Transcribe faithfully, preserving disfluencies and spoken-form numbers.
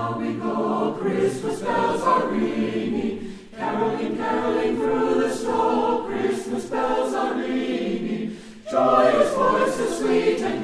now we go, Christmas bells are ringing, caroling, caroling through the snow, Christmas bells are ringing, joyous voices sweet and